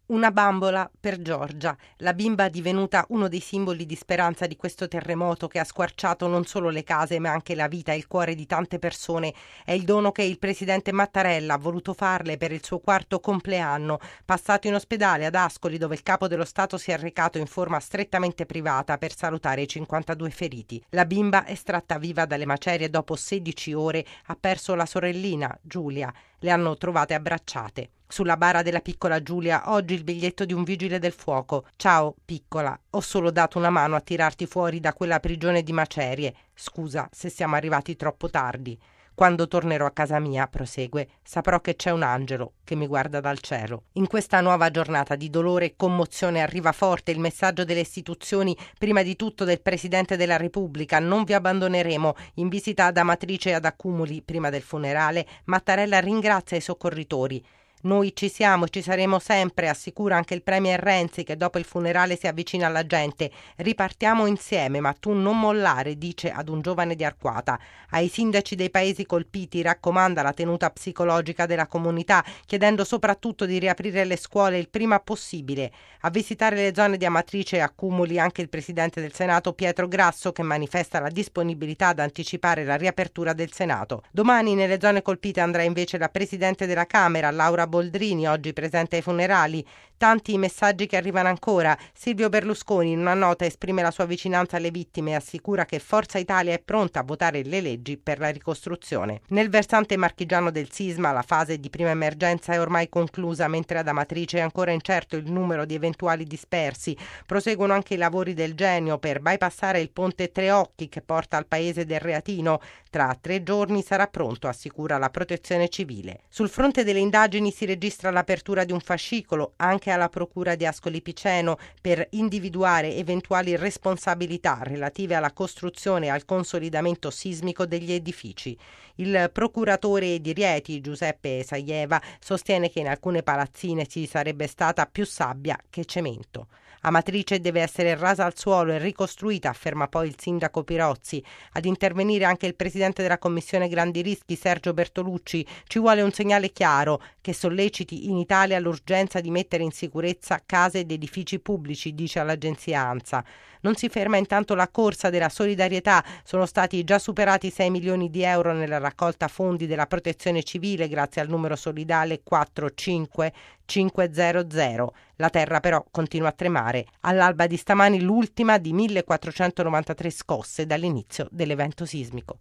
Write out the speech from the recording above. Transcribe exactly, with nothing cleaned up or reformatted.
Una bambola per Giorgia, la bimba divenuta uno dei simboli di speranza di questo terremoto che ha squarciato non solo le case ma anche la vita e il cuore di tante persone. È il dono che il presidente Mattarella ha voluto farle per il suo quarto compleanno, passato in ospedale ad Ascoli, dove il capo dello Stato si è recato in forma strettamente privata per salutare i cinquantadue feriti. La bimba, estratta viva dalle macerie dopo sedici ore, ha perso la sorellina, Giulia. Le hanno trovate abbracciate. Sulla bara della piccola Giulia oggi il biglietto di un vigile del fuoco. Ciao, piccola, ho solo dato una mano a tirarti fuori da quella prigione di macerie. Scusa se siamo arrivati troppo tardi. Quando tornerò a casa mia, prosegue, saprò che c'è un angelo che mi guarda dal cielo. In questa nuova giornata di dolore e commozione arriva forte il messaggio delle istituzioni, prima di tutto del Presidente della Repubblica. Non vi abbandoneremo. In visita ad Amatrice e ad Accumuli, prima del funerale, Mattarella ringrazia i soccorritori. Noi ci siamo e ci saremo sempre, assicura anche il premier Renzi, che dopo il funerale si avvicina alla gente. Ripartiamo insieme, ma tu non mollare, dice ad un giovane di Arquata. Ai sindaci dei paesi colpiti raccomanda la tenuta psicologica della comunità, chiedendo soprattutto di riaprire le scuole il prima possibile. A visitare le zone di Amatrice e Accumuli anche il presidente del Senato Pietro Grasso, che manifesta la disponibilità ad anticipare la riapertura del Senato. Domani nelle zone colpite andrà invece la presidente della Camera, Laura Boldrini, oggi presente ai funerali. Tanti i messaggi che arrivano ancora. Silvio Berlusconi in una nota esprime la sua vicinanza alle vittime e assicura che Forza Italia è pronta a votare le leggi per la ricostruzione. Nel versante marchigiano del sisma la fase di prima emergenza è ormai conclusa, mentre ad Amatrice è ancora incerto il numero di eventuali dispersi. Proseguono anche i lavori del Genio per bypassare il ponte Tre Occhi che porta al paese del Reatino. Tra tre giorni sarà pronto, assicura la Protezione Civile. Sul fronte delle indagini si registra l'apertura di un fascicolo anche alla Procura di Ascoli Piceno per individuare eventuali responsabilità relative alla costruzione e al consolidamento sismico degli edifici. Il procuratore di Rieti, Giuseppe Saieva, sostiene che in alcune palazzine ci sarebbe stata più sabbia che cemento. Amatrice deve essere rasa al suolo e ricostruita, afferma poi il sindaco Pirozzi. Ad intervenire anche il presidente della commissione grandi rischi, Sergio Bertolucci. Ci vuole un segnale chiaro che solleciti in Italia l'urgenza di mettere in sicurezza case ed edifici pubblici, dice all'agenzia ANSA. Non si ferma intanto la corsa della solidarietà. Sono stati già superati sei milioni di euro nella raccolta fondi della Protezione Civile grazie al numero solidale quattro cinque cinque zero zero. La terra però continua a tremare. All'alba di stamani l'ultima di millequattrocentonovantatré scosse dall'inizio dell'evento sismico.